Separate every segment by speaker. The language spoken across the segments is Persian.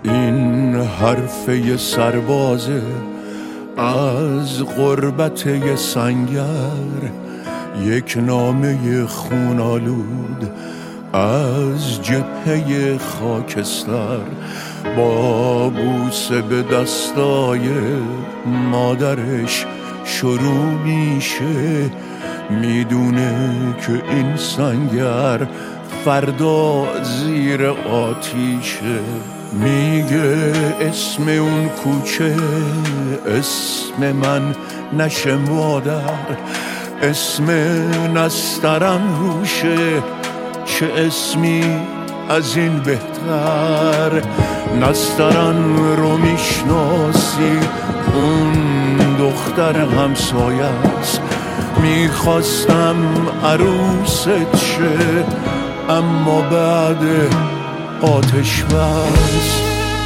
Speaker 1: این حرفه سربازه از غربت یه سنگر، یک نامه خونالود از جبهه خاکستر، با بوسه به دستای مادرش شروع میشه. میدونه که این سنگر فردا زیر آتیشه. میگه اسم اون کوچه اسم من نشه مادر، اسم نسترن روشه، چه اسمی از این بهتر. نسترن رو میشناسی، اون دختر همسایه است. میخواستم عروست شه اما بعد آتش بس.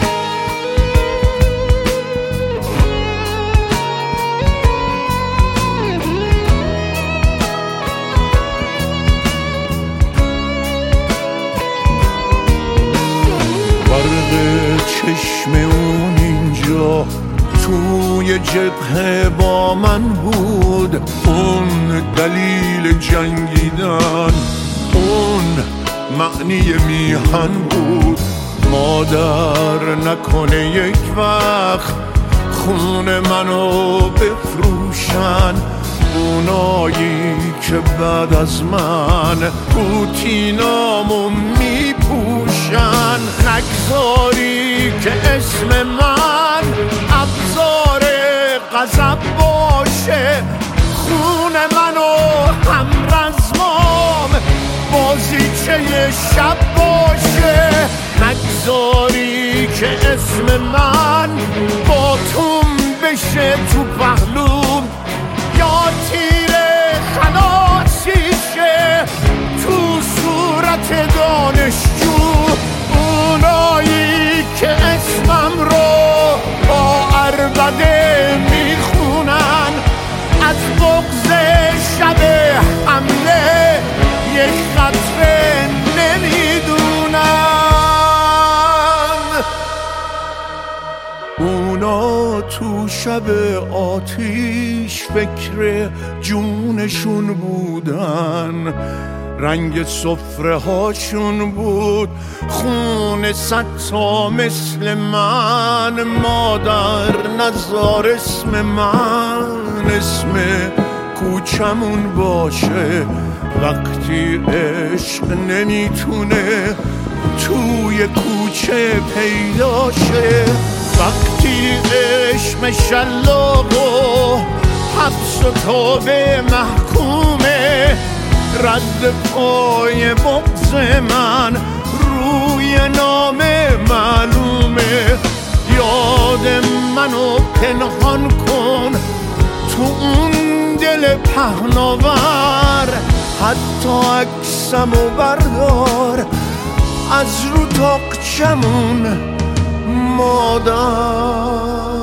Speaker 1: چشم اون اینجا توی جبهه با من بود، اون دلیل جنگیدن، اون معنی میهن بود. مادر نکنه یک وقت خون منو بفروشن، اونایی که بعد از من پوتینامو میپوشن. نگذاری که اسم من ابزار غضب باشه، خون منو همرزمام بازیچه شب باشه. نگذاری که اسم من با توم بشه تو پهلوم، یا تیر خلاصیشه تو صورت دانشجو. اونایی که اسمم رو با عربده میخونن، از بغض شب حمله یک قطره نمیدونن. اونا تو شب آتیش فکر جونشون بودن، رنگ سفره هاشون بود خون ستا مثل من. مادر نذار اسم من اسم کوچمون باشه، وقتی عشق نمیتونه توی کوچه پیدا شه. وقتی عشق شلاق و حبس و توبه محکومه، رد پای بغض من روی نامه معلومه. یاد منو پنهان کن تو اون دل پهناور، حتی عکسمو بردار از رو تاقچمون مادر.